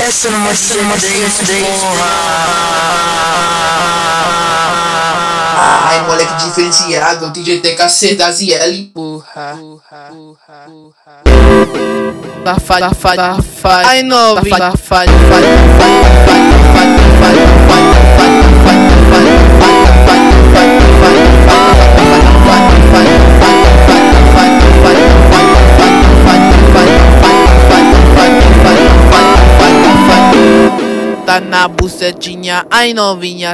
Essa não mostra porra. Ai, moleque diferenciado, DJ TKC da ZL. Porra. Safado. Ai, novinha. Safado. Tá na bucetinha, ai novinha.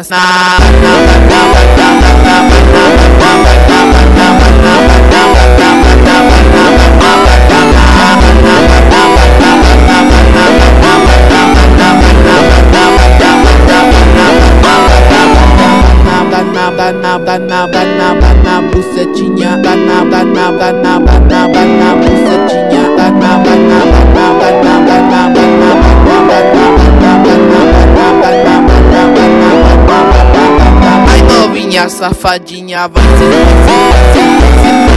Na bucetinha, na bucetinha, ai novinha safadinha, vai ser